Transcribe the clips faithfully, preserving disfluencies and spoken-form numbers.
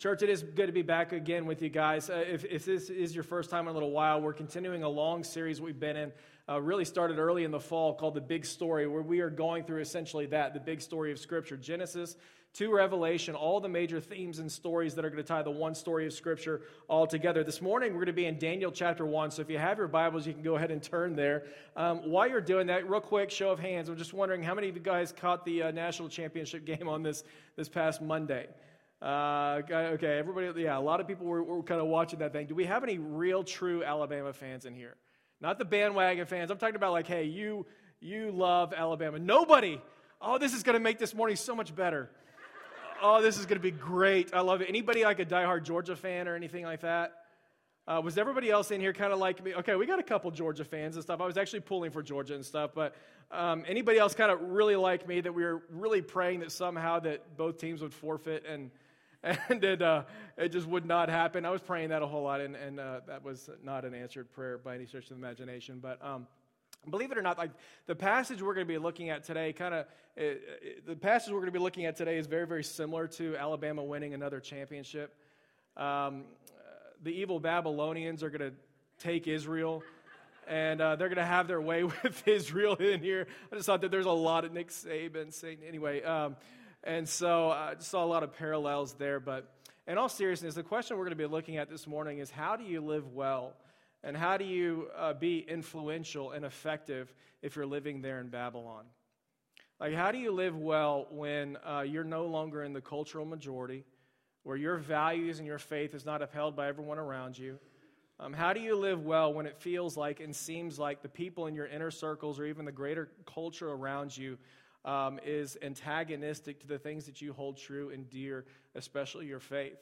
Church, it is good to be back again with you guys. Uh, if, if this is your first time in a little while, we're continuing a long series we've been in. Uh, really started early in the fall called The Big Story, where we are going through essentially that, the big story of Scripture. Genesis to Revelation, all the major themes and stories that are going to tie the one story of Scripture all together. This morning, we're going to be in Daniel chapter one, so if you have your Bibles, you can go ahead and turn there. Um, while you're doing that, real quick, show of hands. I'm just wondering how many of you guys caught the uh, national championship game on this, this past Monday? Uh, okay, everybody, yeah, a lot of people were, were kind of watching that thing. Do we have any real, true Alabama fans in here? Not the bandwagon fans. I'm talking about like, hey, you you love Alabama. Nobody. Oh, this is going to make this morning so much better. Oh, this is going to be great. I love it. Anybody like a diehard Georgia fan or anything like that? Uh, was everybody else in here kind of like me? Okay, we got a couple Georgia fans and stuff. I was actually pulling for Georgia and stuff, but um, anybody else kind of really like me that we were really praying that somehow that both teams would forfeit and and it, uh, it just would not happen? I was praying that a whole lot, and, and uh, that was not an answered prayer by any stretch of the imagination, but um, believe it or not, like the passage we're going to be looking at today, kind of, the passage we're going to be looking at today is very, very similar to Alabama winning another championship. Um, the evil Babylonians are going to take Israel, and uh, they're going to have their way with Israel in here. I just thought that there's a lot of Nick Saban saying, anyway, um, and so I uh, just saw a lot of parallels there. But in all seriousness, the question we're going to be looking at this morning is, how do you live well? And how do you uh, be influential and effective if you're living there in Babylon? Like, how do you live well when uh, you're no longer in the cultural majority, where your values and your faith is not upheld by everyone around you? Um, how do you live well when it feels like and seems like the people in your inner circles or even the greater culture around you um, is antagonistic to the things that you hold true and dear, especially your faith?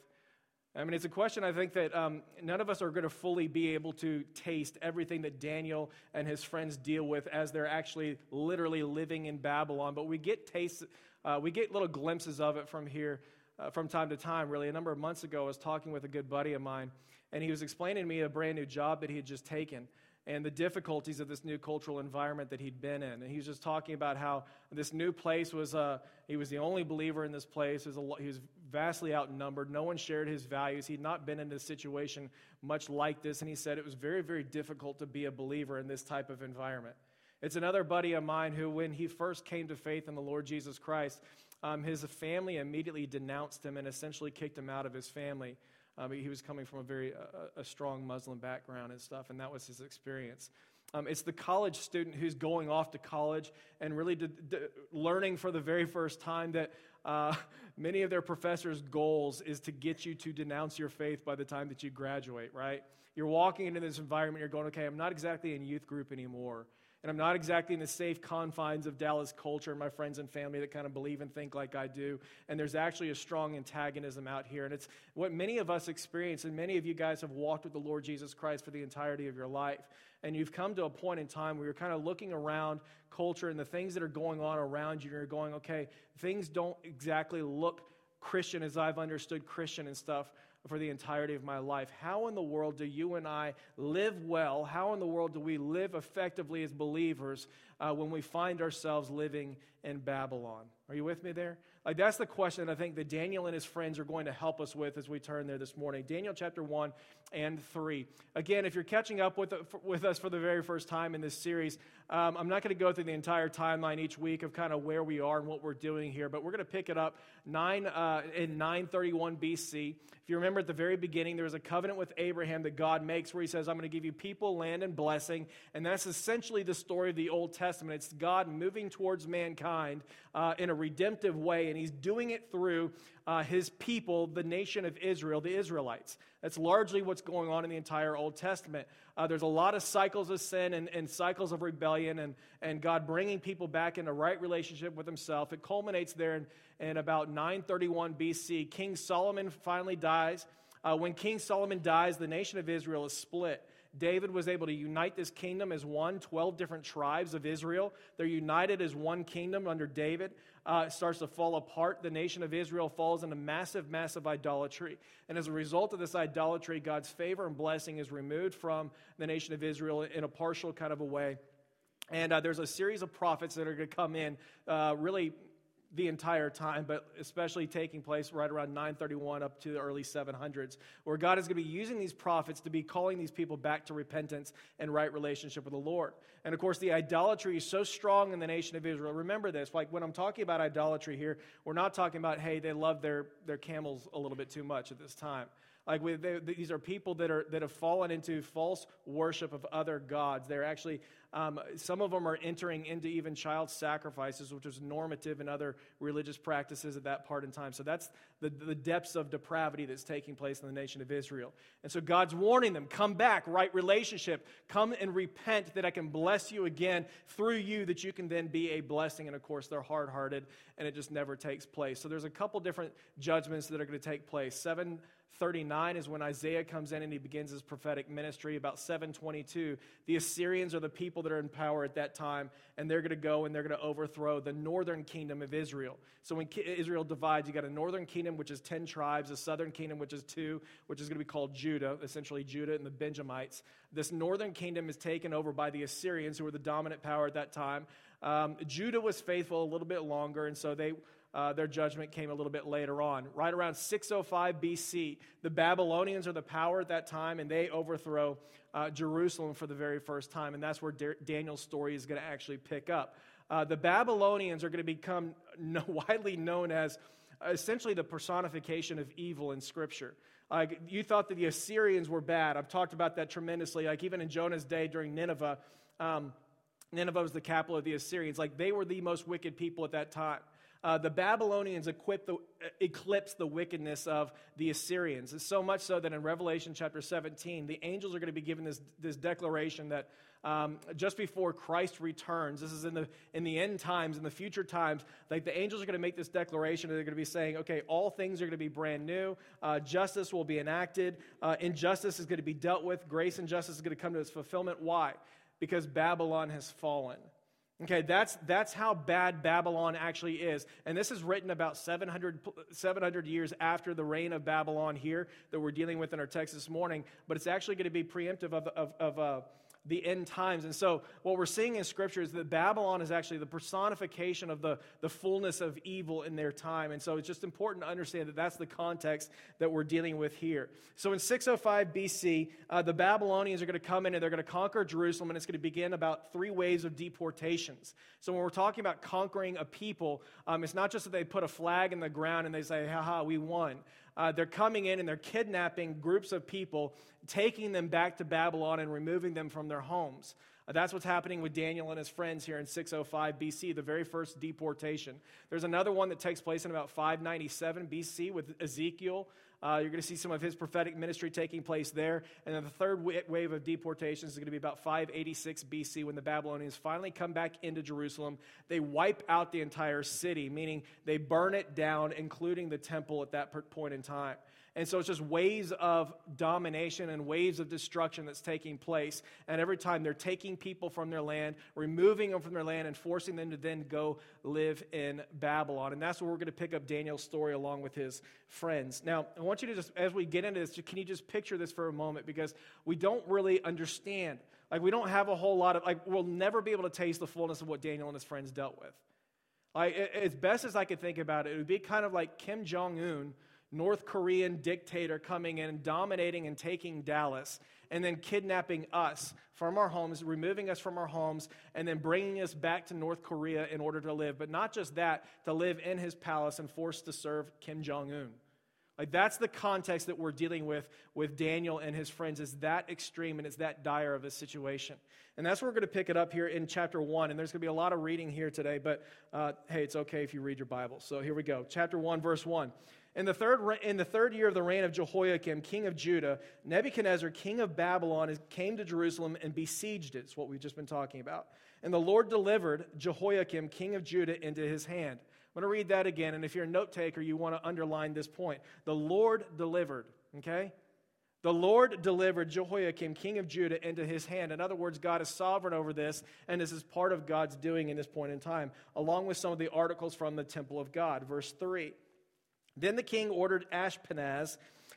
I mean, it's a question I think that um, none of us are going to fully be able to taste everything that Daniel and his friends deal with as they're actually literally living in Babylon. But we get tastes, uh, we get little glimpses of it from here uh, from time to time, really. A number of months ago, I was talking with a good buddy of mine, and he was explaining to me a brand new job that he had just taken and the difficulties of this new cultural environment that he'd been in. And he was just talking about how this new place was, uh, he was the only believer in this place. He was, a, he was vastly outnumbered. No one shared his values. He'd not been in a situation much like this. And he said it was very, very difficult to be a believer in this type of environment. It's another buddy of mine who, when he first came to faith in the Lord Jesus Christ, um, his family immediately denounced him and essentially kicked him out of his family. Um, he was coming from a very uh, a strong Muslim background and stuff, and that was his experience. Um, it's the college student who's going off to college and really d- d- learning for the very first time that uh, many of their professors' goals is to get you to denounce your faith by the time that you graduate, right? You're walking into this environment, you're going, okay, I'm not exactly in youth group anymore. And I'm not exactly in the safe confines of Dallas culture and my friends and family that kind of believe and think like I do. And there's actually a strong antagonism out here. And it's what many of us experience, and many of you guys have walked with the Lord Jesus Christ for the entirety of your life. And you've come to a point in time where you're kind of looking around culture and the things that are going on around you, and you're going, okay, things don't exactly look Christian as I've understood Christian and stuff for the entirety of my life. How in the world do you and I live well? How in the world do we live effectively as believers uh, when we find ourselves living in Babylon? Are you with me there? Like, that's the question that I think that Daniel and his friends are going to help us with as we turn there this morning. Daniel chapter one and three. Again, if you're catching up with, with us for the very first time in this series, um, I'm not going to go through the entire timeline each week of kind of where we are and what we're doing here, but we're going to pick it up nine uh, in nine thirty-one B C. If you remember at the very beginning, there was a covenant with Abraham that God makes where he says, I'm going to give you people, land, and blessing. And that's essentially the story of the Old Testament. It's God moving towards mankind uh, in a redemptive way, and he's doing it through uh, his people, the nation of Israel, the Israelites. That's largely what's going on in the entire Old Testament. Uh, there's a lot of cycles of sin and, and cycles of rebellion and, and God bringing people back in a right relationship with himself. It culminates there in, in about nine thirty-one B C. King Solomon finally dies. Uh, when King Solomon dies, the nation of Israel is split. David was able to unite this kingdom as one, twelve different tribes of Israel. They're united as one kingdom under David. Uh, it starts to fall apart. The nation of Israel falls into massive, massive idolatry. And as a result of this idolatry, God's favor and blessing is removed from the nation of Israel in a partial kind of a way. And uh, there's a series of prophets that are going to come in, uh, really the entire time, but especially taking place right around nine thirty-one up to the early seven hundreds, where God is going to be using these prophets to be calling these people back to repentance and right relationship with the Lord. And of course, the idolatry is so strong in the nation of Israel. Remember this, like when I'm talking about idolatry here, we're not talking about, hey, they love their, their camels a little bit too much at this time. Like we, they, these are people that are that have fallen into false worship of other gods. They're actually, um, some of them are entering into even child sacrifices, which was normative in other religious practices at that part in time. So that's the, the depths of depravity that's taking place in the nation of Israel. And so God's warning them, come back, right relationship, come and repent that I can bless you again through you, that you can then be a blessing. And of course, they're hard-hearted, and it just never takes place. So there's a couple different judgments that are going to take place. Seven thirty-nine is when Isaiah comes in and he begins his prophetic ministry. About seven twenty-two, the Assyrians are the people that are in power at that time, and they're going to go and they're going to overthrow the northern kingdom of Israel. So when Israel divides, you got a northern kingdom, which is ten tribes, a southern kingdom, which is two, which is going to be called Judah, essentially Judah and the Benjamites. This northern kingdom is taken over by the Assyrians, who were the dominant power at that time. Um, Judah was faithful a little bit longer, and so they Uh, their judgment came a little bit later on. Right around six oh five B C, the Babylonians are the power at that time, and they overthrow uh, Jerusalem for the very first time, and that's where Da- Daniel's story is going to actually pick up. Uh, the Babylonians are going to become no, widely known as essentially the personification of evil in Scripture. Like, you thought that the Assyrians were bad. I've talked about that tremendously. Like even in Jonah's day during Nineveh, um, Nineveh was the capital of the Assyrians. Like they were the most wicked people at that time. Uh, the Babylonians equip the, eclipse the wickedness of the Assyrians. It's so much so that in Revelation chapter seventeen, the angels are going to be given this, this declaration that um, just before Christ returns, this is in the in the end times, in the future times, like the angels are going to make this declaration, and they're going to be saying, okay, all things are going to be brand new. Uh, justice will be enacted. Uh, injustice is going to be dealt with. Grace and justice is going to come to its fulfillment. Why? Because Babylon has fallen. Okay, that's that's how bad Babylon actually is. And this is written about seven hundred, seven hundred years after the reign of Babylon here that we're dealing with in our text this morning. But it's actually going to be preemptive of, of, of uh, the end times. And so what we're seeing in Scripture is that Babylon is actually the personification of the, the fullness of evil in their time. And so it's just important to understand that that's the context that we're dealing with here. So in six oh five B C, uh, the Babylonians are going to come in and they're going to conquer Jerusalem, and it's going to begin about three waves of deportations. So when we're talking about conquering a people, um, it's not just that they put a flag in the ground and they say, ha-ha, we won. Uh, they're coming in and they're kidnapping groups of people, taking them back to Babylon and removing them from their homes. Uh, that's what's happening with Daniel and his friends here in six oh five B C, the very first deportation. There's another one that takes place in about five ninety-seven B C with Ezekiel. Uh, you're going to see some of his prophetic ministry taking place there. And then the third wave of deportations is going to be about five eighty-six B C when the Babylonians finally come back into Jerusalem. They wipe out the entire city, meaning they burn it down, including the temple at that point in time. And so it's just waves of domination and waves of destruction that's taking place. And every time they're taking people from their land, removing them from their land, and forcing them to then go live in Babylon. And that's where we're going to pick up Daniel's story along with his friends. Now, I want you to just, as we get into this, can you just picture this for a moment? Because we don't really understand. Like, we don't have a whole lot of, like, we'll never be able to taste the fullness of what Daniel and his friends dealt with. Like, as best as I could think about it, it would be kind of like Kim Jong-un, North Korean dictator, coming in and dominating and taking Dallas, and then kidnapping us from our homes, removing us from our homes, and then bringing us back to North Korea in order to live. But not just that, to live in his palace and forced to serve Kim Jong-un. Like, that's the context that we're dealing with with Daniel and his friends. Is that extreme, and it's that dire of a situation. And that's where we're going to pick it up here in chapter one. And there's going to be a lot of reading here today, but uh, hey, it's okay if you read your Bible. So here we go. Chapter one, verse one. In the third in the third year of the reign of Jehoiakim, king of Judah, Nebuchadnezzar, king of Babylon, came to Jerusalem and besieged it. It's what we've just been talking about. And the Lord delivered Jehoiakim, king of Judah, into his hand. I'm going to read that again, and if you're a note taker, you want to underline this point. The Lord delivered, okay? The Lord delivered Jehoiakim, king of Judah, into his hand. In other words, God is sovereign over this, and this is part of God's doing in this point in time, along with some of the articles from the temple of God. Verse three. Then the king ordered Ashpenaz,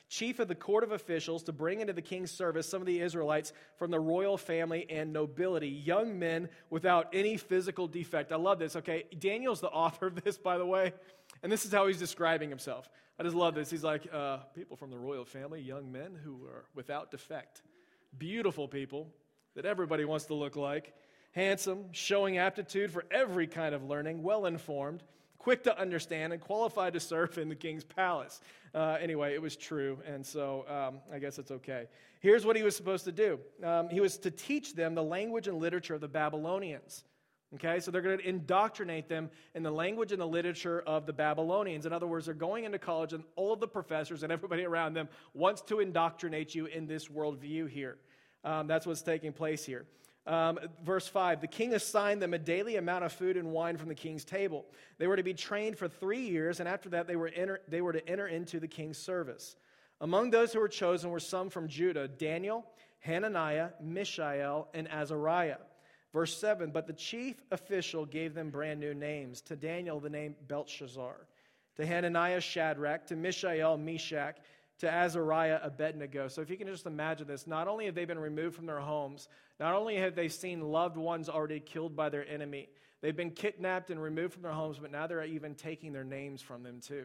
chief of the court of officials, to bring into the king's service some of the Israelites from the royal family and nobility, young men without any physical defect. I love this, okay? Daniel's the author of this, by the way, and this is how he's describing himself. I just love this. He's like, uh, people from the royal family, young men who are without defect. Beautiful people that everybody wants to look like. Handsome, showing aptitude for every kind of learning, well-informed, quick to understand, and qualified to serve in the king's palace. Uh, anyway, it was true, and so um, I guess it's okay. Here's what he was supposed to do. Um, he was to teach them the language and literature of the Babylonians. Okay, so they're going to indoctrinate them in the language and the literature of the Babylonians. In other words, they're going into college, and all of the professors and everybody around them wants to indoctrinate you in this worldview here. Um, that's what's taking place here. Um, verse five, the king assigned them a daily amount of food and wine from the king's table. They were to be trained for three years, and after that they were, enter, they were to enter into the king's service. Among those who were chosen were some from Judah, Daniel, Hananiah, Mishael, and Azariah. Verse seven, but the chief official gave them brand new names. To Daniel, the name Belshazzar. To Hananiah, Shadrach. To Mishael, Meshach. To Azariah, Abednego. So if you can just imagine this, not only have they been removed from their homes, not only have they seen loved ones already killed by their enemy, they've been kidnapped and removed from their homes, but now they're even taking their names from them too.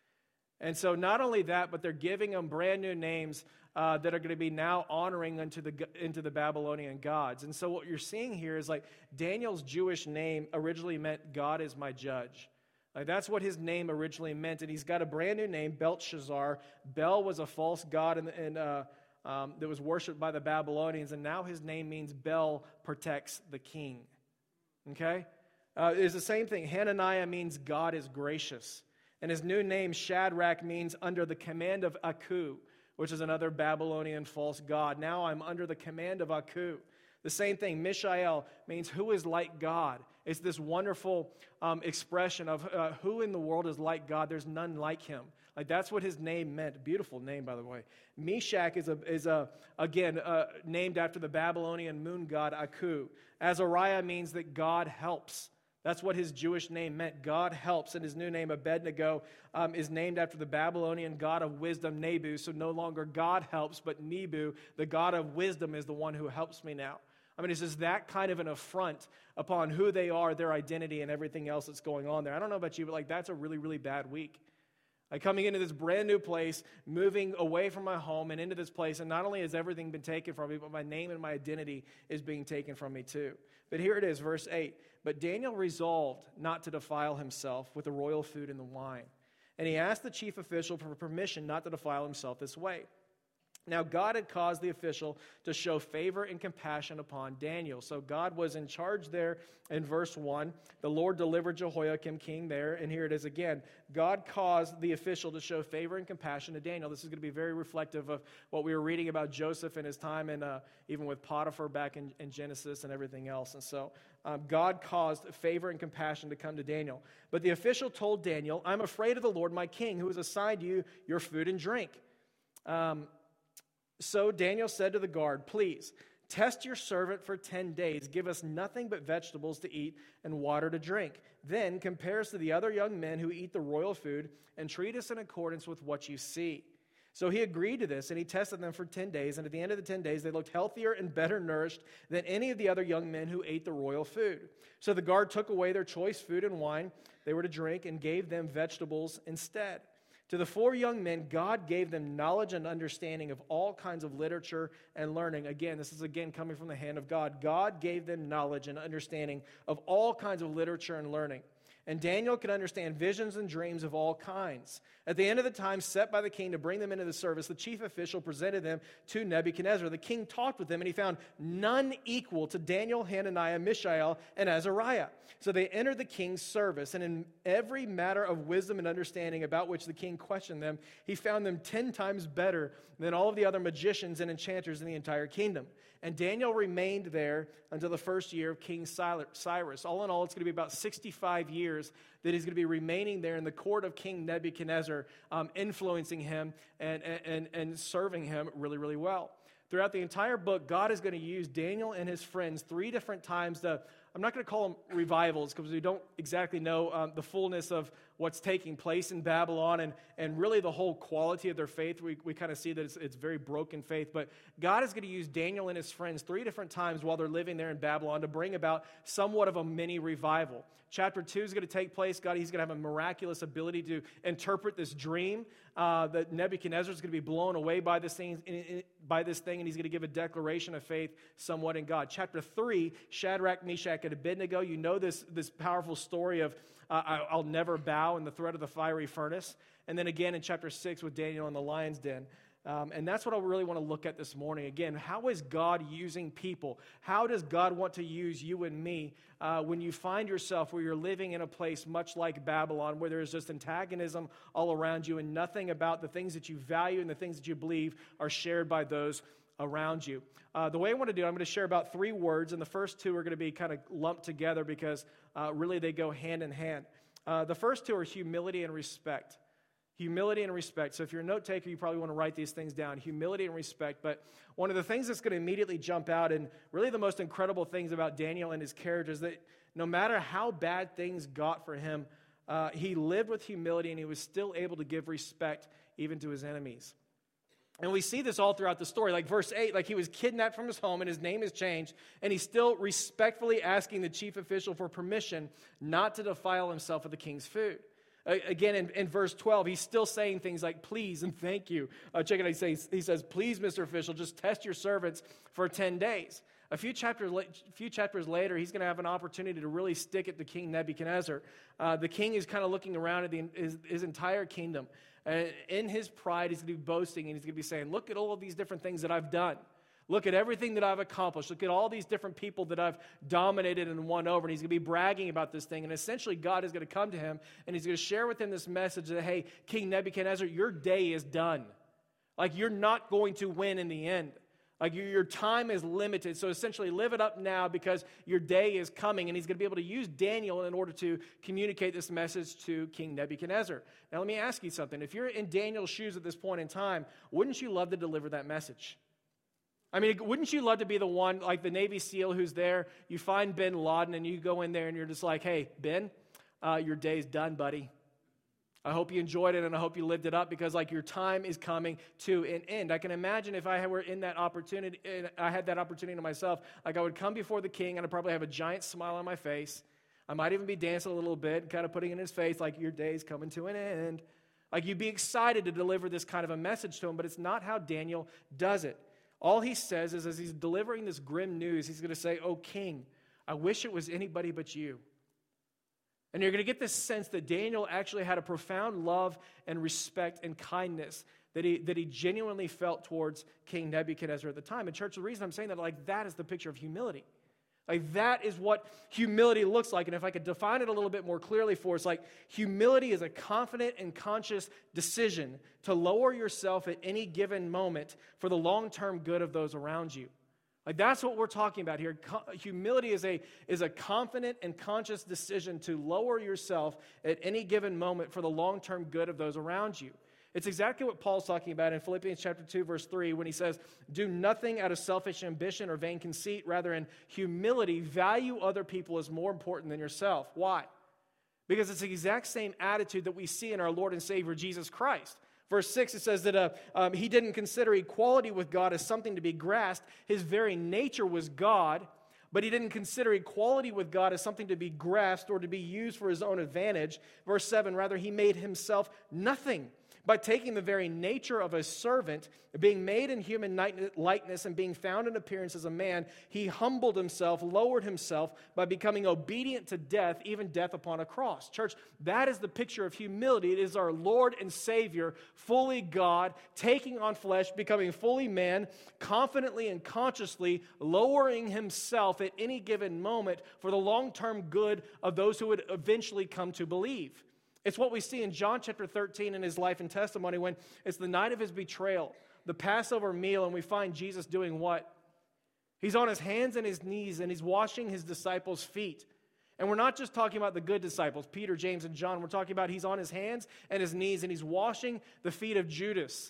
And so not only that, but they're giving them brand new names uh, that are going to be now honoring unto the, into the Babylonian gods. And so what you're seeing here is like Daniel's Jewish name originally meant God is my judge. Like that's what his name originally meant, and he's got a brand new name, Belshazzar. Bel was a false god in, in, uh, um, that was worshipped by the Babylonians, and now his name means Bel protects the king. Okay? Uh, it's the same thing. Hananiah means God is gracious, and his new name, Shadrach, means under the command of Aku, which is another Babylonian false god. Now I'm under the command of Aku. The same thing, Mishael means who is like God. It's this wonderful um, expression of uh, who in the world is like God. There's none like him. Like that's what his name meant. Beautiful name, by the way. Meshach is a is a again uh, named after the Babylonian moon god Aku. Azariah means that God helps. That's what his Jewish name meant. God helps. And his new name, Abednego, um, is named after the Babylonian god of wisdom, Nebu. So no longer God helps, but Nebu, the god of wisdom, is the one who helps me now. I mean, it's just that kind of an affront upon who they are, their identity, and everything else that's going on there. I don't know about you, but like that's a really, really bad week. Like coming into this brand new place, moving away from my home and into this place, and not only has everything been taken from me, but my name and my identity is being taken from me too. But here it is, verse eight. But Daniel resolved not to defile himself with the royal food and the wine. And he asked the chief official for permission not to defile himself this way. Now, God had caused the official to show favor and compassion upon Daniel. So God was in charge there in verse one. The Lord delivered Jehoiakim king there. And here it is again. God caused the official to show favor and compassion to Daniel. This is going to be very reflective of what we were reading about Joseph and his time, and uh, even with Potiphar back in, in Genesis and everything else. And so um, God caused favor and compassion to come to Daniel. But the official told Daniel, I'm afraid of the Lord my king, who has assigned you your food and drink. Um So Daniel said to the guard, please, test your servant for ten days. Give us nothing but vegetables to eat and water to drink. Then compare us to the other young men who eat the royal food and treat us in accordance with what you see. So he agreed to this, and he tested them for ten days. And at the end of the ten days, they looked healthier and better nourished than any of the other young men who ate the royal food. So the guard took away their choice food and wine they were to drink and gave them vegetables instead. To the four young men, God gave them knowledge and understanding of all kinds of literature and learning. Again, this is again coming from the hand of God. God gave them knowledge and understanding of all kinds of literature and learning. And Daniel could understand visions and dreams of all kinds. At the end of the time set by the king to bring them into the service, the chief official presented them to Nebuchadnezzar. The king talked with them, and he found none equal to Daniel, Hananiah, Mishael, and Azariah. So they entered the king's service, and in every matter of wisdom and understanding about which the king questioned them, he found them ten times better than all of the other magicians and enchanters in the entire kingdom. And Daniel remained there until the first year of King Cyrus. All in all, it's going to be about sixty-five years that he's going to be remaining there in the court of King Nebuchadnezzar, um, influencing him and, and, and serving him really, really well. Throughout the entire book, God is going to use Daniel and his friends three different times to, I'm not going to call them revivals because we don't exactly know um, the fullness of what's taking place in Babylon and, and really the whole quality of their faith. We, we kind of see that it's, it's very broken faith. But God is going to use Daniel and his friends three different times while they're living there in Babylon to bring about somewhat of a mini revival. Chapter two is going to take place. God, he's going to have a miraculous ability to interpret this dream uh, that Nebuchadnezzar is going to be blown away by this thing, in, in, by this thing, and he's going to give a declaration of faith somewhat in God. Chapter three, Shadrach, Meshach, and Abednego. You know this, this powerful story of uh, I, I'll never bow in the threat of the fiery furnace. And then again in chapter six with Daniel in the lion's den. Um, and that's what I really want to look at this morning. Again, how is God using people? How does God want to use you and me uh, when you find yourself where you're living in a place much like Babylon, where there's just antagonism all around you and nothing about the things that you value and the things that you believe are shared by those around you? Uh, the way I want to do it, I'm going to share about three words, and the first two are going to be kind of lumped together because uh, really they go hand in hand. Uh, the first two are humility and respect. Humility and respect. So if you're a note taker, you probably want to write these things down. Humility and respect. But one of the things that's going to immediately jump out, and really the most incredible things about Daniel and his character, is that no matter how bad things got for him, uh, he lived with humility and he was still able to give respect even to his enemies. And we see this all throughout the story. Like verse eight, like he was kidnapped from his home and his name is changed, and he's still respectfully asking the chief official for permission not to defile himself with the king's food. Again, in, in verse twelve, he's still saying things like, please and thank you. Uh, check it out. He says, he says, please, Mister Official, just test your servants for ten days. A few chapters, few chapters later, he's going to have an opportunity to really stick it to King Nebuchadnezzar. Uh, the king is kind of looking around at the, his, his entire kingdom. And in his pride, he's going to be boasting, and he's going to be saying, look at all of these different things that I've done. Look at everything that I've accomplished. Look at all these different people that I've dominated and won over. And he's going to be bragging about this thing. And essentially, God is going to come to him, and he's going to share with him this message that, hey, King Nebuchadnezzar, your day is done. Like, you're not going to win in the end. Like, your, your time is limited. So essentially, live it up now because your day is coming. And he's going to be able to use Daniel in order to communicate this message to King Nebuchadnezzar. Now, let me ask you something. If you're in Daniel's shoes at this point in time, wouldn't you love to deliver that message? I mean, wouldn't you love to be the one, like the Navy SEAL who's there, you find bin Laden and you go in there and you're just like, hey, Ben, uh, your day's done, buddy. I hope you enjoyed it and I hope you lived it up because like your time is coming to an end. I can imagine if I were in that opportunity, I had that opportunity to myself, like I would come before the king and I'd probably have a giant smile on my face. I might even be dancing a little bit, kind of putting in his face like your day's coming to an end. Like you'd be excited to deliver this kind of a message to him, but it's not how Daniel does it. All he says is as he's delivering this grim news, he's going to say, oh, king, I wish it was anybody but you. And you're going to get this sense that Daniel actually had a profound love and respect and kindness that he, that he genuinely felt towards King Nebuchadnezzar at the time. And church, the reason I'm saying that, like, that is the picture of humility. Like, that is what humility looks like. And if I could define it a little bit more clearly for us, like, humility is a confident and conscious decision to lower yourself at any given moment for the long-term good of those around you. Like, that's what we're talking about here. Co- humility is a, is a confident and conscious decision to lower yourself at any given moment for the long-term good of those around you. It's exactly what Paul's talking about in Philippians chapter two, verse three, when he says, do nothing out of selfish ambition or vain conceit. Rather, in humility, value other people as more important than yourself. Why? Because it's the exact same attitude that we see in our Lord and Savior, Jesus Christ. Verse six, it says that uh, um, he didn't consider equality with God as something to be grasped. His very nature was God, but he didn't consider equality with God as something to be grasped or to be used for his own advantage. Verse seven, rather, he made himself nothing by taking the very nature of a servant, being made in human likeness and being found in appearance as a man. He humbled himself, lowered himself by becoming obedient to death, even death upon a cross. Church, that is the picture of humility. It is our Lord and Savior, fully God, taking on flesh, becoming fully man, confidently and consciously lowering himself at any given moment for the long-term good of those who would eventually come to believe. It's what we see in John chapter thirteen in his life and testimony when it's the night of his betrayal, the Passover meal, and we find Jesus doing what? He's on his hands and his knees, and he's washing his disciples' feet. And we're not just talking about the good disciples, Peter, James, and John. We're talking about he's on his hands and his knees, and he's washing the feet of Judas,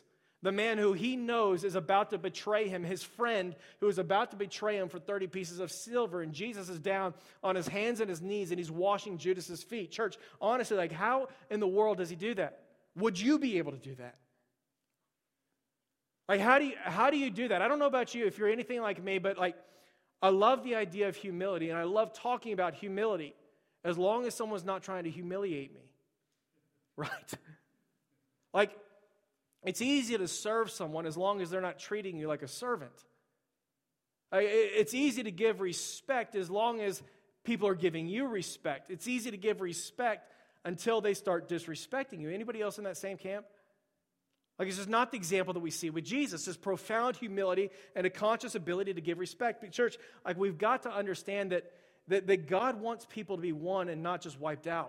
The man who he knows is about to betray him, his friend who is about to betray him for thirty pieces of silver. And Jesus is down on his hands and his knees and he's washing Judas's feet. Church, honestly, like how in the world does he do that? Would you be able to do that? Like how do you, how do you do that? I don't know about you if you're anything like me, but like I love the idea of humility and I love talking about humility as long as someone's not trying to humiliate me. Right? Like, it's easy to serve someone as long as they're not treating you like a servant. It's easy to give respect as long as people are giving you respect. It's easy to give respect until they start disrespecting you. Anybody else in that same camp? Like, it's just not the example that we see with Jesus, this profound humility and a conscious ability to give respect. But church, like we've got to understand that, that, that God wants people to be one and not just wiped out.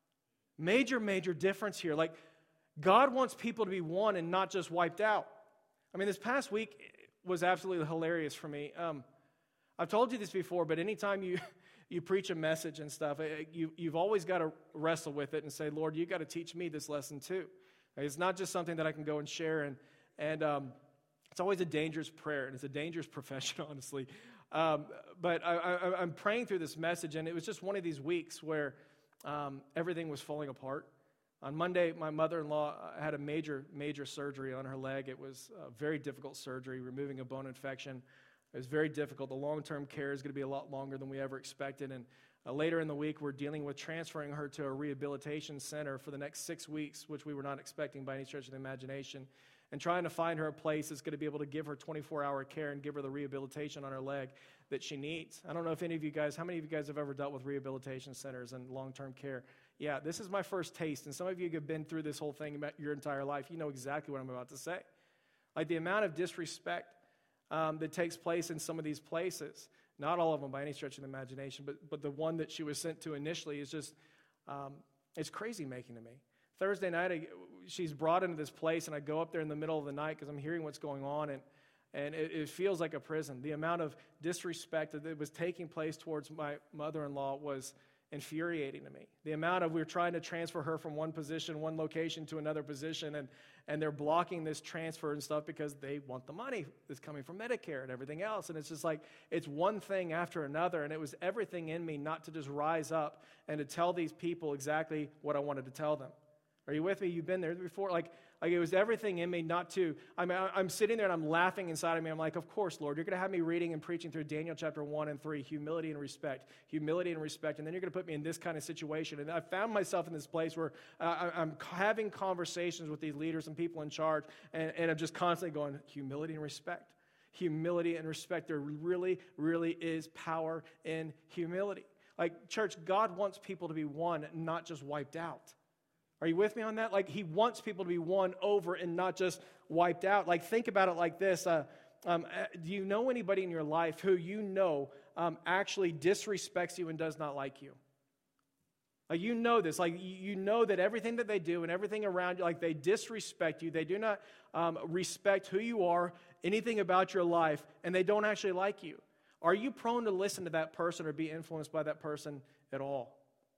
Major, major difference here. Like, God wants people to be one and not just wiped out. I mean, this past week was absolutely hilarious for me. Um, I've told you this before, but anytime you, you preach a message and stuff, you, you've always got to wrestle with it and say, Lord, you got to teach me this lesson too. It's not just something that I can go and share, and and um, it's always a dangerous prayer, and it's a dangerous profession, honestly. Um, but I, I, I'm praying through this message, and it was just one of these weeks where um, everything was falling apart. On Monday, my mother-in-law had a major, major surgery on her leg. It was a very difficult surgery, removing a bone infection. It was very difficult. The long-term care is going to be a lot longer than we ever expected. And uh, later in the week, we're dealing with transferring her to a rehabilitation center for the next six weeks, which we were not expecting by any stretch of the imagination, and trying to find her a place that's going to be able to give her twenty-four hour care and give her the rehabilitation on her leg that she needs. I don't know if any of you guys, how many of you guys have ever dealt with rehabilitation centers and long-term care? Yeah, this is my first taste, and some of you have been through this whole thing about your entire life. You know exactly what I'm about to say. Like the amount of disrespect um, that takes place in some of these places, not all of them by any stretch of the imagination, but but the one that she was sent to initially is just, um, it's crazy making to me. Thursday night, I, she's brought into this place, and I go up there in the middle of the night because I'm hearing what's going on, and and it, it feels like a prison. The amount of disrespect that was taking place towards my mother-in-law was infuriating to me. The amount of, we're trying to transfer her from one position, one location to another position, and, and they're blocking this transfer and stuff because they want the money that's coming from Medicare and everything else. And it's just like, it's one thing after another, and it was everything in me not to just rise up and to tell these people exactly what I wanted to tell them. Are you with me? You've been there before? Like, like it was everything in me not to, I mean, I'm sitting there and I'm laughing inside of me. I'm like, of course, Lord, you're going to have me reading and preaching through Daniel chapter one and three, humility and respect, humility and respect, and then you're going to put me in this kind of situation. And I found myself in this place where uh, I'm having conversations with these leaders and people in charge, and, and I'm just constantly going, humility and respect, humility and respect. There really, really is power in humility. Like, church, God wants people to be one, not just wiped out. Are you with me on that? Like, he wants people to be won over and not just wiped out. Like, think about it like this. Uh, um, do you know anybody in your life who you know um, actually disrespects you and does not like you? Like, you know this. Like, you know that everything that they do and everything around you, like, they disrespect you. They do not um, respect who you are, anything about your life, and they don't actually like you. Are you prone to listen to that person or be influenced by that person at all?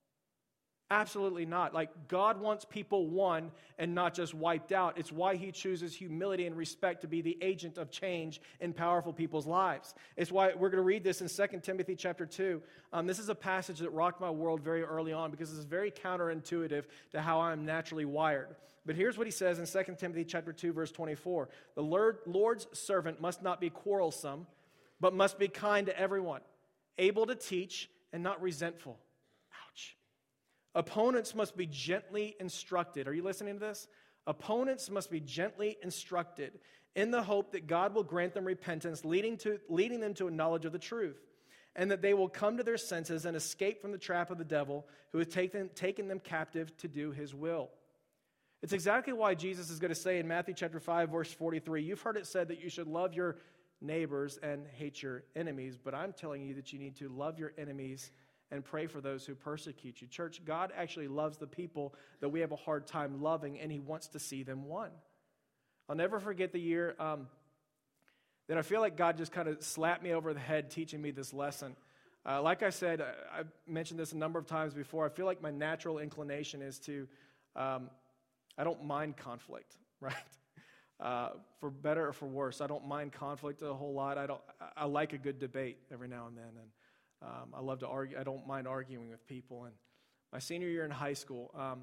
Absolutely not. Like, God wants people won and not just wiped out. It's why he chooses humility and respect to be the agent of change in powerful people's lives. It's why we're going to read this in Second Timothy chapter two. Um, this is a passage that rocked my world very early on because it's very counterintuitive to how I'm naturally wired. But here's what he says in Second Timothy chapter two, verse twenty-four. The Lord, Lord's servant must not be quarrelsome, but must be kind to everyone, able to teach and not resentful. Ouch. Opponents must be gently instructed. Are you listening to this? Opponents must be gently instructed in the hope that God will grant them repentance, leading to leading them to a knowledge of the truth, and that they will come to their senses and escape from the trap of the devil who has taken, taken them captive to do his will. It's exactly why Jesus is going to say in Matthew chapter five, verse forty-three, you've heard it said that you should love your neighbors and hate your enemies, but I'm telling you that you need to love your enemies and pray for those who persecute you. Church, God actually loves the people that we have a hard time loving, and he wants to see them won. I'll never forget the year um, that I feel like God just kind of slapped me over the head teaching me this lesson. Uh, like I said, I, I've mentioned this a number of times before. I feel like my natural inclination is to, um, I don't mind conflict, right? uh, for better or for worse. I don't mind conflict a whole lot. I don't. I, I like a good debate every now and then, and um, I love to argue. I don't mind arguing with people. And my senior year in high school, um,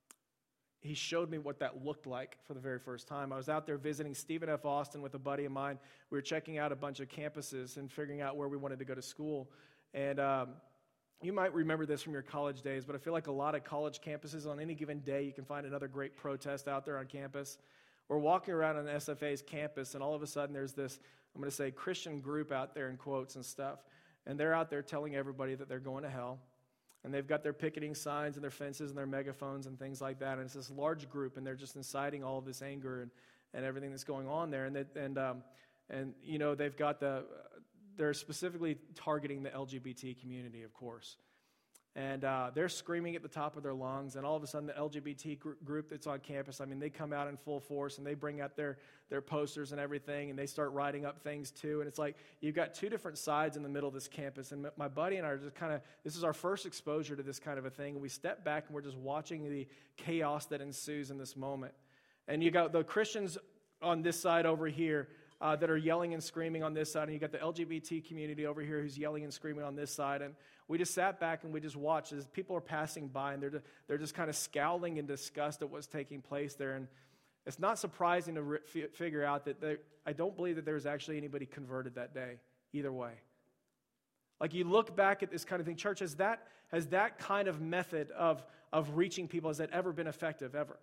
he showed me what that looked like for the very first time. I was out there visiting Stephen F. Austin with a buddy of mine. We were checking out a bunch of campuses and figuring out where we wanted to go to school. And um, you might remember this from your college days, but I feel like a lot of college campuses, on any given day, you can find another great protest out there on campus. We're walking around on S F A's campus, and all of a sudden there's this, I'm going to say, Christian group out there in quotes and stuff. And they're out there telling everybody that they're going to hell. And they've got their picketing signs and their fences and their megaphones and things like that. And it's this large group, and they're just inciting all of this anger and, and everything that's going on there. And, they, and, um, and you know, they've got the, they're specifically targeting the L G B T community, of course. And uh, they're screaming at the top of their lungs, and all of a sudden the L G B T gr- group that's on campus, I mean, they come out in full force, and they bring out their, their posters and everything, and they start writing up things too. And it's like you've got two different sides in the middle of this campus. And my buddy and I are just kind of, this is our first exposure to this kind of a thing. And we step back, and we're just watching the chaos that ensues in this moment. And you got the Christians on this side over here, Uh, that are yelling and screaming on this side, and you got the L G B T community over here who's yelling and screaming on this side. And we just sat back and we just watched as people are passing by, and they're just, they're just kind of scowling in disgust at what's taking place there. And it's not surprising to re- f- figure out that there, I don't believe that there was actually anybody converted that day, either way. Like, you look back at this kind of thing, church, has that has that kind of method of of reaching people, has that ever been effective, ever?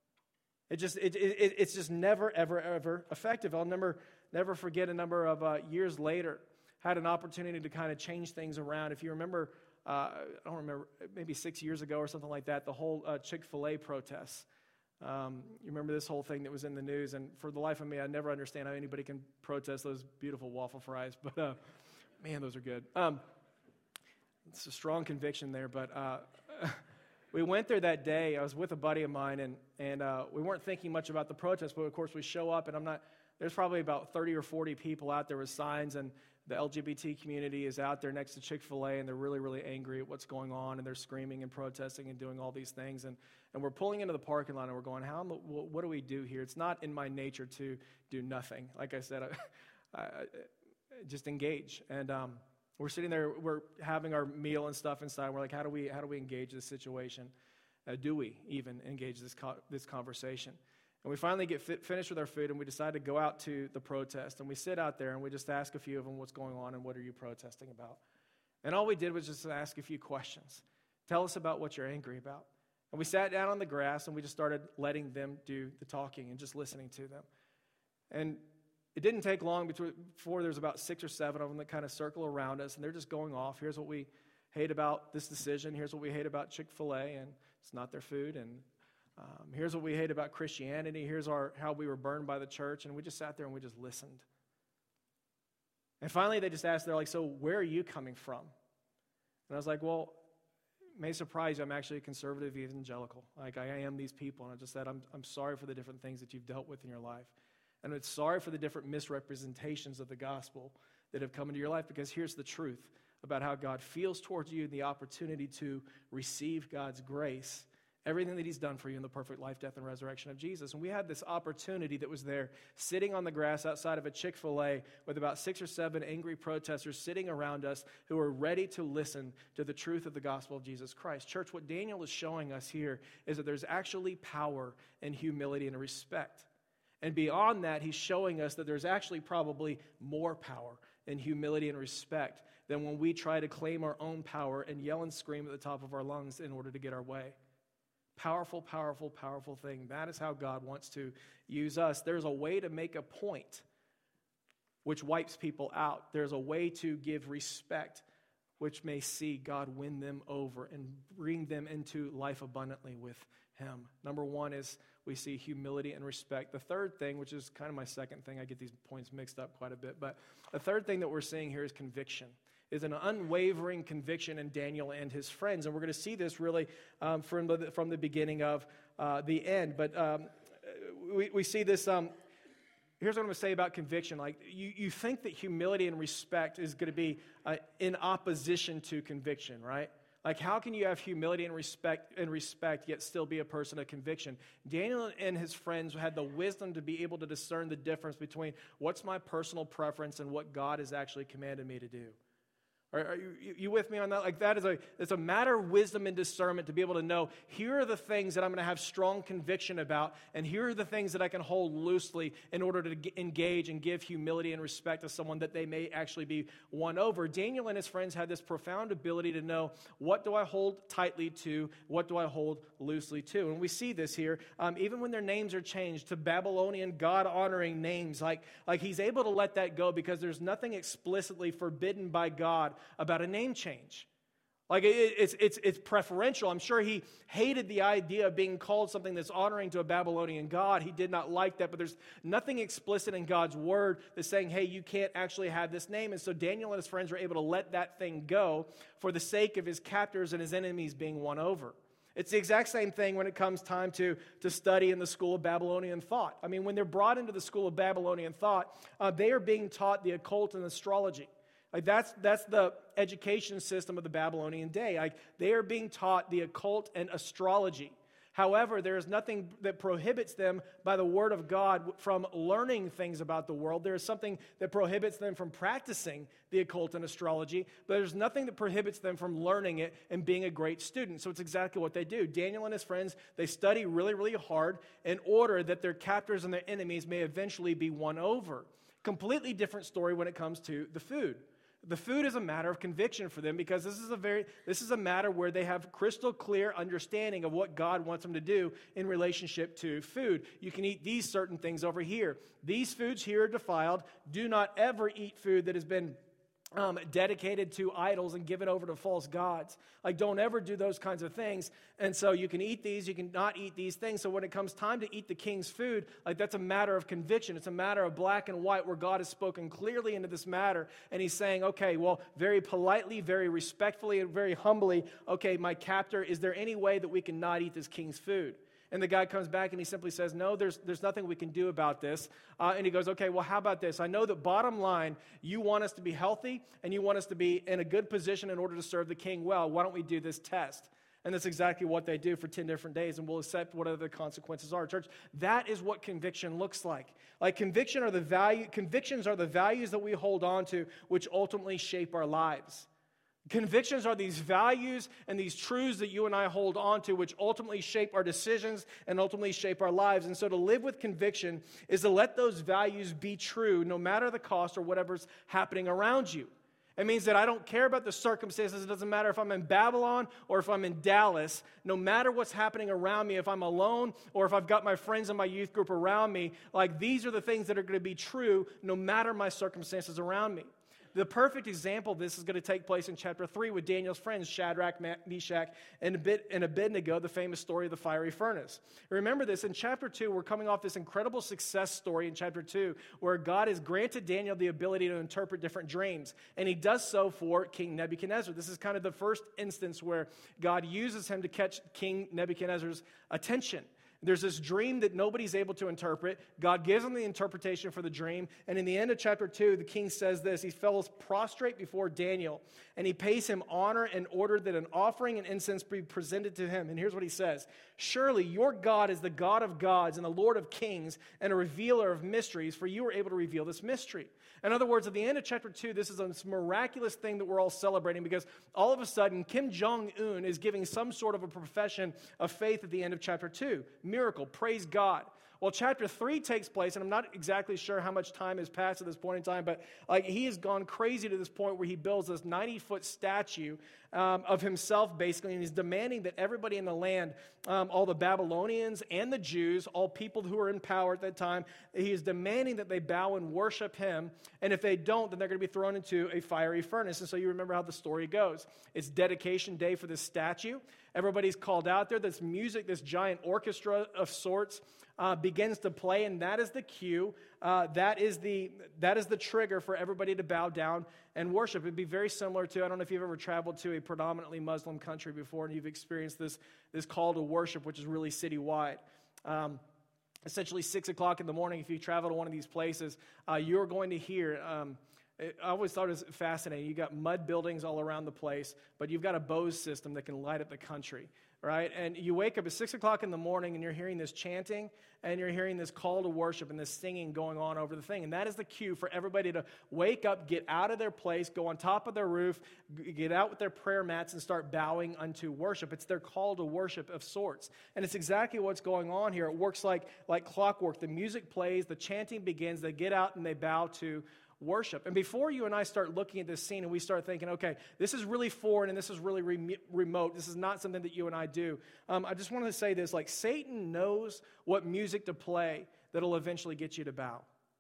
It just it, it it's just never ever ever effective. I'll never never forget a number of uh, years later, had an opportunity to kind of change things around. If you remember, uh, I don't remember, maybe six years ago or something like that, the whole uh, Chick-fil-A protests. Um, you remember this whole thing that was in the news, and for the life of me, I never understand how anybody can protest those beautiful waffle fries. But uh, man, those are good. Um, it's a strong conviction there, but. Uh, We went there that day. I was with a buddy of mine, and and uh, we weren't thinking much about the protest, but of course we show up, and I'm not. There's probably about thirty or forty people out there with signs, and the L G B T community is out there next to Chick-fil-A, and they're really, really angry at what's going on, and they're screaming and protesting and doing all these things, and and we're pulling into the parking lot, and we're going, how? What do we do here? It's not in my nature to do nothing. Like I said, I, I, just engage, and. Um, We're sitting there, we're having our meal and stuff inside. We're like, how do we how do we engage this situation? Uh, do we even engage this co- this conversation? And we finally get fit, finished with our food, and we decide to go out to the protest. And we sit out there, and we just ask a few of them what's going on and what are you protesting about. And all we did was just ask a few questions. Tell us about what you're angry about. And we sat down on the grass, and we just started letting them do the talking and just listening to them. And it didn't take long before there was about six or seven of them that kind of circle around us, and they're just going off. Here's what we hate about this decision. Here's what we hate about Chick-fil-A, and it's not their food. And um, here's what we hate about Christianity. Here's our how we were burned by the church. And we just sat there and we just listened. And finally, they just asked, they're like, so where are you coming from? And I was like, well, it may surprise you, I'm actually a conservative evangelical. Like, I am these people. And I just said, I'm, I'm sorry for the different things that you've dealt with in your life. And it's sorry for the different misrepresentations of the gospel that have come into your life, because here's the truth about how God feels towards you and the opportunity to receive God's grace, everything that he's done for you in the perfect life, death, and resurrection of Jesus. And we had this opportunity that was there, sitting on the grass outside of a Chick-fil-A with about six or seven angry protesters sitting around us who were ready to listen to the truth of the gospel of Jesus Christ. Church, what Daniel is showing us here is that there's actually power and humility and respect. And beyond that, he's showing us that there's actually probably more power and humility and respect than when we try to claim our own power and yell and scream at the top of our lungs in order to get our way. Powerful, powerful, powerful thing. That is how God wants to use us. There's a way to make a point which wipes people out. There's a way to give respect which may see God win them over and bring them into life abundantly with him. Number one is we see humility and respect. The third thing, which is kind of my second thing, I get these points mixed up quite a bit, but the third thing that we're seeing here is conviction. Is an unwavering conviction in Daniel and his friends. And we're going to see this really um, from, the, from the beginning of uh, the end. But um, we, we see this, um, here's what I'm going to say about conviction. Like, you, you think that humility and respect is going to be uh, in opposition to conviction, right? Like, how can you have humility and respect and respect yet still be a person of conviction? Daniel and his friends had the wisdom to be able to discern the difference between what's my personal preference and what God has actually commanded me to do. Are, are you, you with me on that? Like, that is a, it's a matter of wisdom and discernment to be able to know, here are the things that I'm going to have strong conviction about, and here are the things that I can hold loosely in order to g- engage and give humility and respect to someone that they may actually be won over. Daniel and his friends had this profound ability to know, what do I hold tightly to? What do I hold loosely to? And we see this here, um, even when their names are changed to Babylonian God-honoring names, like, like he's able to let that go because there's nothing explicitly forbidden by God about a name change. Like, it, it's, it's, it's preferential. I'm sure he hated the idea of being called something that's honoring to a Babylonian god. He did not like that, but there's nothing explicit in God's word that's saying, hey, you can't actually have this name. And so Daniel and his friends were able to let that thing go for the sake of his captors and his enemies being won over. It's the exact same thing when it comes time to, to study in the school of Babylonian thought. I mean, when they're brought into the school of Babylonian thought, uh, they are being taught the occult and astrology. Like, that's that's the education system of the Babylonian day. Like, they are being taught the occult and astrology. However, there is nothing that prohibits them by the word of God from learning things about the world. There is something that prohibits them from practicing the occult and astrology, but there's nothing that prohibits them from learning it and being a great student. So it's exactly what they do. Daniel and his friends, they study really, really hard in order that their captors and their enemies may eventually be won over. Completely different story when it comes to the food. The food is a matter of conviction for them because this is a very this is a matter where they have crystal clear understanding of what God wants them to do in relationship to food. You can eat these certain things over here. These foods here are defiled. Do not ever eat food that has been Um, dedicated to idols and given over to false gods. Like, don't ever do those kinds of things. And so you can eat these, you can not eat these things. So when it comes time to eat the king's food, like, that's a matter of conviction. It's a matter of black and white where God has spoken clearly into this matter. And he's saying, okay, well, very politely, very respectfully, and very humbly, okay, my captor, is there any way that we can not eat this king's food? And the guy comes back and he simply says, no, there's there's nothing we can do about this. Uh, and he goes, okay, well, how about this? I know that bottom line, you want us to be healthy and you want us to be in a good position in order to serve the king well. Why don't we do this test? And that's exactly what they do for ten different days, and we'll accept whatever the consequences are. Church, that is what conviction looks like. Like, conviction are the value, convictions are the values that we hold on to, which ultimately shape our lives. Convictions are these values and these truths that you and I hold on to, which ultimately shape our decisions and ultimately shape our lives. And so to live with conviction is to let those values be true no matter the cost or whatever's happening around you. It means that I don't care about the circumstances. It doesn't matter if I'm in Babylon or if I'm in Dallas. No matter what's happening around me, if I'm alone or if I've got my friends in my youth group around me, like, these are the things that are going to be true no matter my circumstances around me. The perfect example of this is going to take place in chapter three with Daniel's friends, Shadrach, Meshach, and Abednego, the famous story of the fiery furnace. Remember this, in chapter two, we're coming off this incredible success story in chapter two, where God has granted Daniel the ability to interpret different dreams, and he does so for King Nebuchadnezzar. This is kind of the first instance where God uses him to catch King Nebuchadnezzar's attention. There's this dream that nobody's able to interpret. God gives him the interpretation for the dream. And in the end of chapter two, the king says this. He falls prostrate before Daniel, and he pays him honor and ordered that an offering and incense be presented to him. And here's what he says. Surely your God is the God of gods and the Lord of kings and a revealer of mysteries, for you were able to reveal this mystery. In other words, at the end of chapter two, this is a miraculous thing that we're all celebrating because all of a sudden, Kim Jong-un is giving some sort of a profession of faith at the end of chapter two. Miracle, praise God. Well, chapter three takes place, and I'm not exactly sure how much time has passed at this point in time, but like he has gone crazy to this point where he builds this ninety-foot statue um, of himself, basically, and he's demanding that everybody in the land, um, all the Babylonians and the Jews, all people who are in power at that time, he is demanding that they bow and worship him, and if they don't, then they're going to be thrown into a fiery furnace. And so you remember how the story goes. It's dedication day for this statue. Everybody's called out there. This music, this giant orchestra of sorts, Uh, begins to play, and that is the cue. Uh, that is the that is the trigger for everybody to bow down and worship. It'd be very similar to, I don't know if you've ever traveled to a predominantly Muslim country before and you've experienced this, this call to worship, which is really citywide. Um, essentially, six o'clock in the morning, if you travel to one of these places, uh, you're going to hear um, It, I always thought it was fascinating. You got mud buildings all around the place, but you've got a Bose system that can light up the country, right? And you wake up at six o'clock in the morning and you're hearing this chanting and you're hearing this call to worship and this singing going on over the thing. And that is the cue for everybody to wake up, get out of their place, go on top of their roof, get out with their prayer mats and start bowing unto worship. It's their call to worship of sorts. And it's exactly what's going on here. It works like, like clockwork. The music plays, the chanting begins, they get out and they bow to worship. And before you and I start looking at this scene and we start thinking, okay, this is really foreign and this is really re- remote. This is not something that you and I do. Um, I just want to say this, like Satan knows what music to play that'll eventually get you to bow.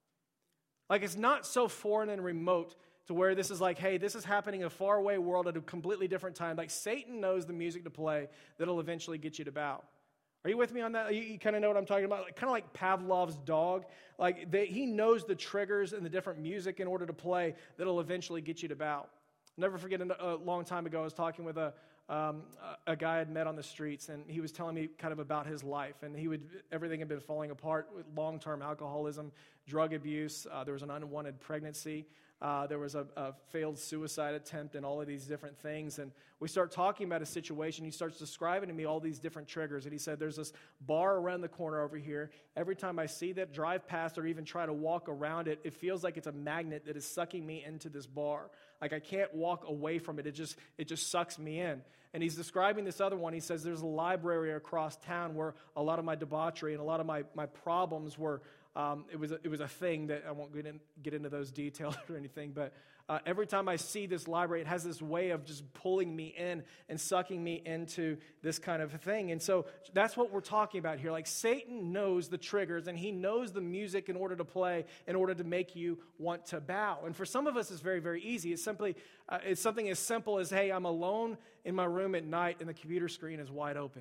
Like it's not so foreign and remote to where this is like, hey, this is happening in a faraway world at a completely different time. Like Satan knows the music to play that'll eventually get you to bow. Are you with me on that? You, you kind of know what I'm talking about? Like, kind of like Pavlov's dog. Like they, he knows the triggers and the different music in order to play that'll eventually get you to bow. Never forget, a, a long time ago, I was talking with a, um, a, a guy I'd met on the streets, and he was telling me kind of about his life. And he would everything had been falling apart with long-term alcoholism, drug abuse. Uh, there was an unwanted pregnancy. Uh, there was a, a failed suicide attempt and all of these different things. And we start talking about a situation. He starts describing to me all these different triggers. And he said, there's this bar around the corner over here. Every time I see that, drive past or even try to walk around it, it feels like it's a magnet that is sucking me into this bar. Like I can't walk away from it. It just, it just sucks me in. And he's describing this other one. He says, there's a library across town where a lot of my debauchery and a lot of my, my problems were Um, it was a, it was a thing that I won't get, in, get into those details or anything, but uh, every time I see this library, it has this way of just pulling me in and sucking me into this kind of thing. And so that's what we're talking about here. Like Satan knows the triggers and he knows the music in order to play, in order to make you want to bow. And for some of us, it's very, very easy. It's simply, uh, it's something as simple as, hey, I'm alone in my room at night and the computer screen is wide open.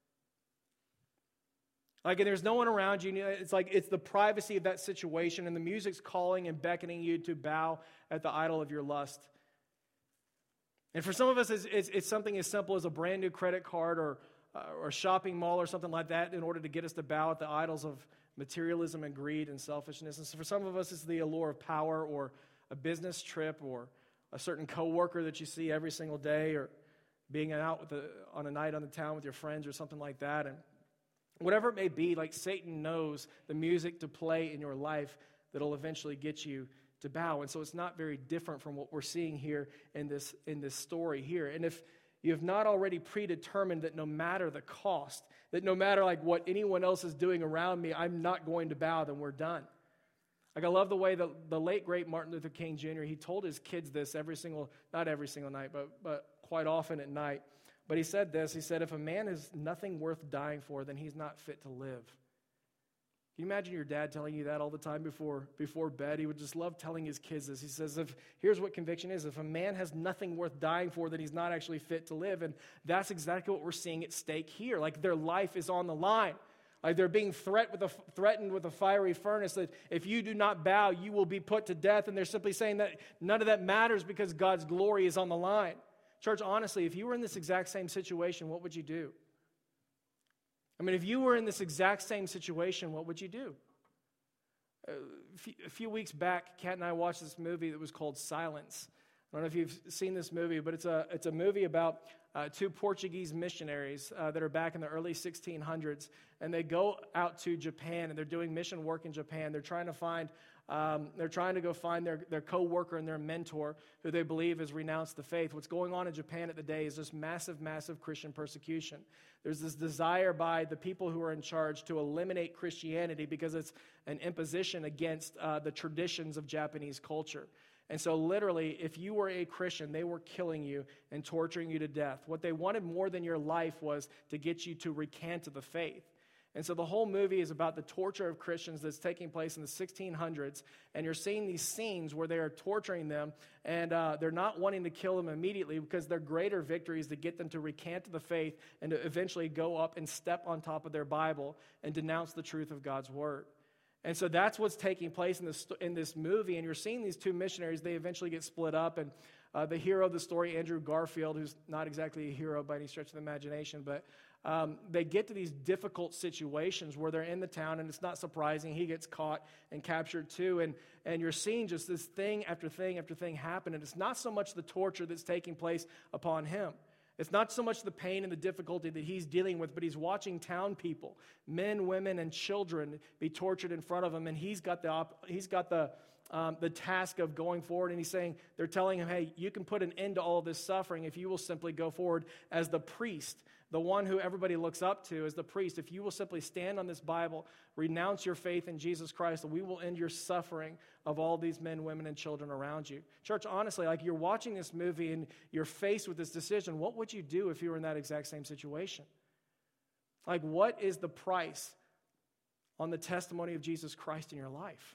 Like, and there's no one around you. It's like it's the privacy of that situation, and the music's calling and beckoning you to bow at the idol of your lust. And for some of us, it's, it's, it's something as simple as a brand new credit card or, uh, or a shopping mall or something like that in order to get us to bow at the idols of materialism and greed and selfishness. And so for some of us, it's the allure of power or a business trip or a certain coworker that you see every single day or being out with a, on a night on the town with your friends or something like that. And whatever it may be, like Satan knows the music to play in your life that'll eventually get you to bow. And so it's not very different from what we're seeing here in this, in this story here. And if you have not already predetermined that no matter the cost, that no matter like what anyone else is doing around me, I'm not going to bow, then we're done. Like I love the way that the late, great Martin Luther King Junior, he told his kids this every single, not every single night, but, but quite often at night. But he said this, he said, if a man has nothing worth dying for, then he's not fit to live. Can you imagine your dad telling you that all the time before, before bed? He would just love telling his kids this. He says, if here's what conviction is. If a man has nothing worth dying for, then he's not actually fit to live. And that's exactly what we're seeing at stake here. Like their life is on the line. Like they're being threat with a, threatened with a fiery furnace that if you do not bow, you will be put to death. And they're simply saying that none of that matters because God's glory is on the line. Church, honestly, if you were in this exact same situation, what would you do? I mean, if you were in this exact same situation, what would you do? Uh, a, few, a few weeks back, Kat and I watched this movie that was called Silence. I don't know if you've seen this movie, but it's a, it's a movie about uh, two Portuguese missionaries uh, that are back in the early sixteen hundreds, and they go out to Japan, and they're doing mission work in Japan. They're trying to find Um, they're trying to go find their, their co-worker and their mentor who they believe has renounced the faith. What's going on in Japan at the day is this massive, massive Christian persecution. There's this desire by the people who are in charge to eliminate Christianity because it's an imposition against uh, the traditions of Japanese culture. And so literally, if you were a Christian, they were killing you and torturing you to death. What they wanted more than your life was to get you to recant of the faith. And so the whole movie is about the torture of Christians that's taking place in the sixteen hundreds. And you're seeing these scenes where they are torturing them. And uh, they're not wanting to kill them immediately because their greater victory is to get them to recant the faith and to eventually go up and step on top of their Bible and denounce the truth of God's word. And so that's what's taking place in this, in this movie. And you're seeing these two missionaries. They eventually get split up. And uh, the hero of the story, Andrew Garfield, who's not exactly a hero by any stretch of the imagination, but um, they get to these difficult situations where they're in the town, and it's not surprising. He gets caught and captured too, and, and you're seeing just this thing after thing after thing happen, and it's not so much the torture that's taking place upon him. It's not so much the pain and the difficulty that he's dealing with, but he's watching town people, men, women, and children be tortured in front of him, and he's got the op- he's got the um, the task of going forward, and he's saying, they're telling him, hey, you can put an end to all of this suffering if you will simply go forward as the priest, the one who everybody looks up to as the priest. If you will simply stand on this Bible, renounce your faith in Jesus Christ, we will end your suffering of all these men, women, and children around you. Church, honestly, like you're watching this movie and you're faced with this decision, what would you do if you were in that exact same situation? Like, what is the price on the testimony of Jesus Christ in your life?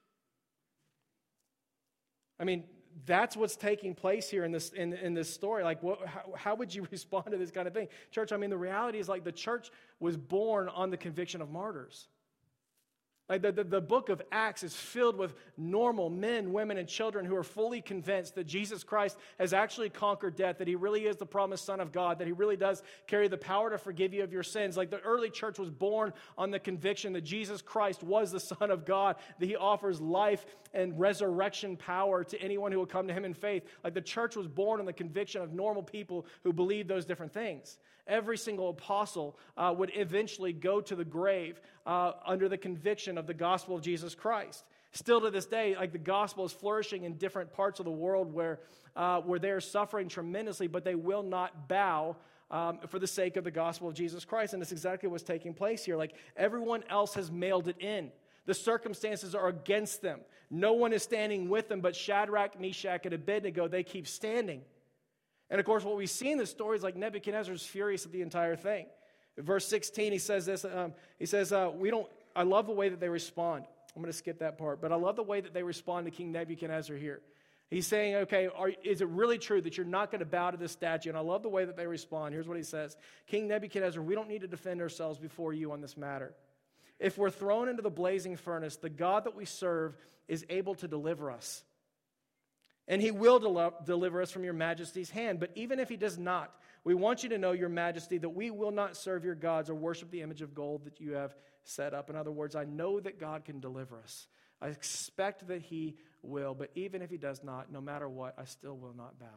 I mean, that's what's taking place here in this in, in this story. Like, what, how, how would you respond to this kind of thing? Church, I mean, the reality is like the church was born on the conviction of martyrs. Like the, the, the book of Acts is filled with normal men, women, and children who are fully convinced that Jesus Christ has actually conquered death, that he really is the promised Son of God, that he really does carry the power to forgive you of your sins. Like the early church was born on the conviction that Jesus Christ was the Son of God, that he offers life and resurrection power to anyone who will come to him in faith. Like the church was born on the conviction of normal people who believe those different things. Every single apostle uh, would eventually go to the grave uh, under the conviction of the gospel of Jesus Christ. Still to this day, like the gospel is flourishing in different parts of the world where, uh, where they are suffering tremendously, but they will not bow um, for the sake of the gospel of Jesus Christ. And that's exactly what's taking place here. Like everyone else has mailed it in. The circumstances are against them. No one is standing with them, but Shadrach, Meshach, and Abednego, they keep standing. And of course, what we see in this story is like Nebuchadnezzar is furious at the entire thing. In verse sixteen, he says this, um, he says, uh, we don't, I love the way that they respond. I'm going to skip that part, but I love the way that they respond to King Nebuchadnezzar here. He's saying, okay, are, is it really true that you're not going to bow to this statue? And I love the way that they respond. Here's what he says. King Nebuchadnezzar, we don't need to defend ourselves before you on this matter. If we're thrown into the blazing furnace, the God that we serve is able to deliver us. And he will del- deliver us from your majesty's hand. But even if he does not, we want you to know, your majesty, that we will not serve your gods or worship the image of gold that you have set up. In other words, I know that God can deliver us. I expect that he will. But even if he does not, no matter what, I still will not bow.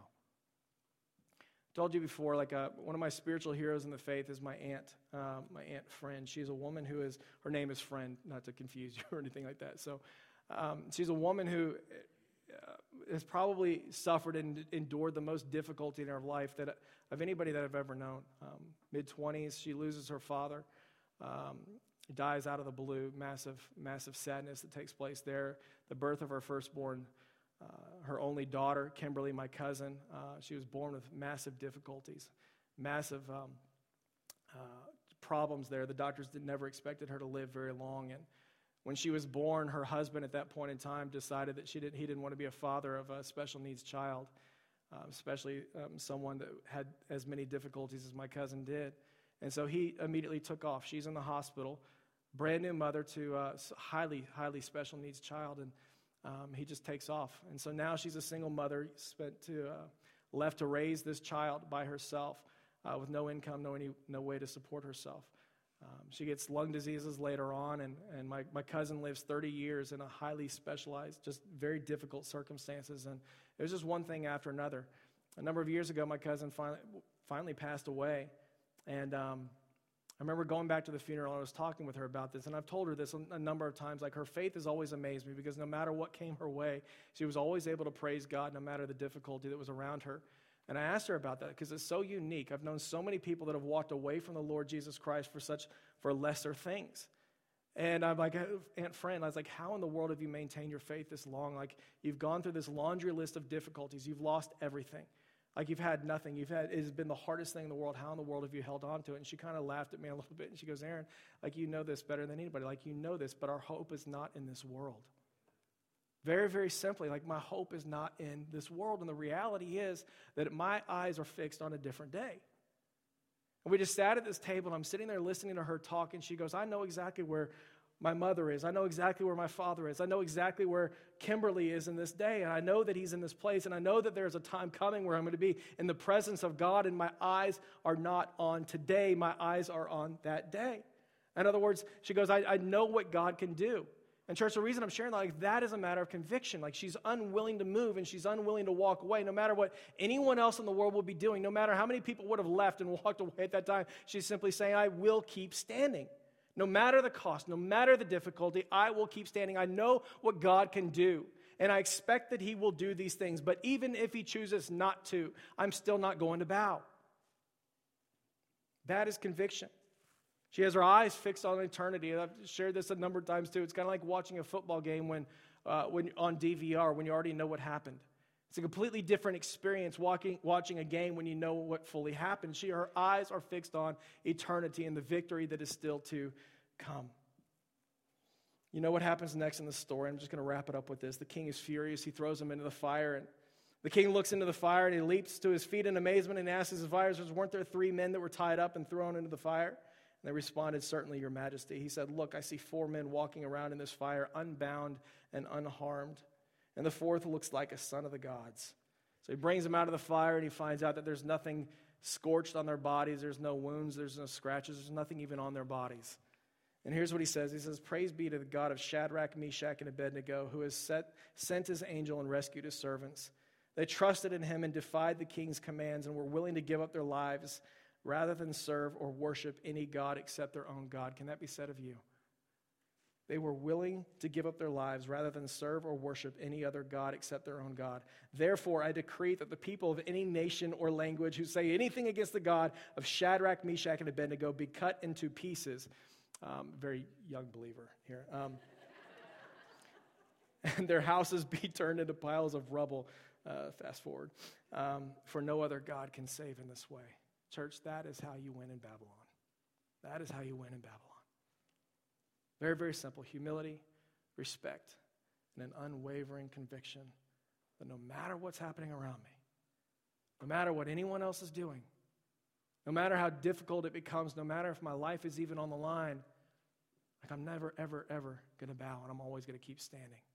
I told you before, like uh, one of my spiritual heroes in the faith is my aunt, uh, my aunt Friend. She's a woman who is, her name is Friend, not to confuse you or anything like that. So um, she's a woman who Uh, has probably suffered and endured the most difficulty in her life that of anybody that I've ever known. Um, mid-twenties, she loses her father, um, dies out of the blue, massive, massive sadness that takes place there. The birth of her firstborn, uh, her only daughter, Kimberly, my cousin, uh, she was born with massive difficulties, massive um, uh, problems there. The doctors did never expected her to live very long, and when she was born, her husband at that point in time decided that she didn't, he didn't want to be a father of a special needs child, um, especially um, someone that had as many difficulties as my cousin did. And so he immediately took off. She's in the hospital, brand new mother to a highly, highly special needs child, and um, he just takes off. And so now she's a single mother, spent to, uh, left to raise this child by herself uh, with no income, no, any, no way to support herself. Um, she gets lung diseases later on, and, and my, my cousin lives thirty years in a highly specialized, just very difficult circumstances. And it was just one thing after another. A number of years ago, my cousin finally, finally passed away. And um, I remember going back to the funeral, and I was talking with her about this. And I've told her this a, a number of times. Like, her faith has always amazed me, because no matter what came her way, she was always able to praise God no matter the difficulty that was around her. And I asked her about that because it's so unique. I've known so many people that have walked away from the Lord Jesus Christ for such, for lesser things. And I'm like, Aunt Friend, I was like, how in the world have you maintained your faith this long? Like, you've gone through this laundry list of difficulties. You've lost everything. Like, you've had nothing. You've had, it has been the hardest thing in the world. How in the world have you held on to it? And she kind of laughed at me a little bit. And she goes, Aaron, like, you know this better than anybody. Like, you know this, but our hope is not in this world. Very, very simply, like, my hope is not in this world. And the reality is that my eyes are fixed on a different day. And we just sat at this table, and I'm sitting there listening to her talk, and she goes, I know exactly where, my mother is. I know exactly where my father is. I know exactly where Kimberly is in this day. And I know that he's in this place. And I know that there's a time coming where I'm going to be in the presence of God. And my eyes are not on today. My eyes are on that day. In other words, she goes, I, I know what God can do. And church, the reason I'm sharing that, like, that is a matter of conviction. Like, she's unwilling to move and she's unwilling to walk away. No matter what anyone else in the world will be doing, no matter how many people would have left and walked away at that time, she's simply saying, I will keep standing. No matter the cost, no matter the difficulty, I will keep standing. I know what God can do, and I expect that he will do these things. But even if he chooses not to, I'm still not going to bow. That is conviction. She has her eyes fixed on eternity. I've shared this a number of times too. It's kind of like watching a football game when, uh, when on D V R when you already know what happened. It's a completely different experience walking, watching a game when you know what fully happened. She, her eyes are fixed on eternity and the victory that is still to come. You know what happens next in the story? I'm just going to wrap it up with this. The king is furious. He throws him into the fire. And the king looks into the fire and he leaps to his feet in amazement and asks his advisors, weren't there three men that were tied up and thrown into the fire? And they responded, certainly, your majesty. He said, look, I see four men walking around in this fire, unbound and unharmed. And the fourth looks like a son of the gods. So he brings them out of the fire and he finds out that there's nothing scorched on their bodies. There's no wounds. There's no scratches. There's nothing even on their bodies. And here's what he says. He says, praise be to the God of Shadrach, Meshach, and Abednego, who has set, sent his angel and rescued his servants. They trusted in him and defied the king's commands and were willing to give up their lives rather than serve or worship any god except their own God. Can that be said of you? They were willing to give up their lives rather than serve or worship any other god except their own God. Therefore, I decree that the people of any nation or language who say anything against the God of Shadrach, Meshach, and Abednego be cut into pieces. Um, very young believer here. Um, and their houses be turned into piles of rubble. Uh, fast forward. Um, for no other God can save in this way. Church, that is how you win in Babylon. That is how you win in Babylon. Very, very simple. Humility, respect, and an unwavering conviction that no matter what's happening around me, no matter what anyone else is doing, no matter how difficult it becomes, no matter if my life is even on the line, like I'm never, ever, ever going to bow, and I'm always going to keep standing.